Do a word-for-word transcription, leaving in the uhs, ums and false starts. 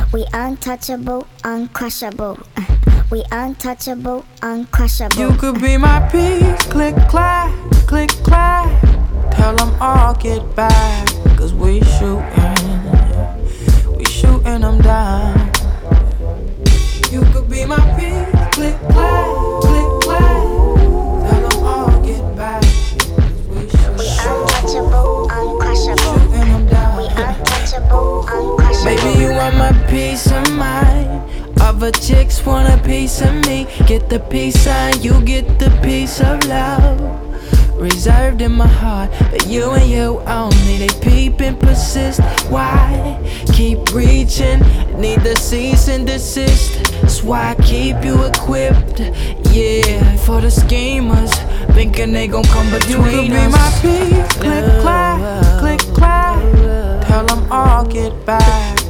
We untouchable, uncrushable. Uh, we untouchable, uncrushable. You could be my peace, click clack, click clack. Tell them all get back, cause we shootin', we shootin' them down. You could be my peace, click clack, click clack. Tell them all get back, cause we shootin', Untouchable, uncrushable. shootin' them down. We untouchable, uncrushable. Baby, you want my peace of mind. Other chicks want a piece of me. Get the peace sign, you get the piece of love. Reserved in my heart, but you and you only. They peep and persist. Why? Keep reaching, need the cease and desist. That's why I keep you equipped. Yeah, for the schemers, thinking they gon' come between us. You could be my peace, click clack, click clack. Tell them all get back,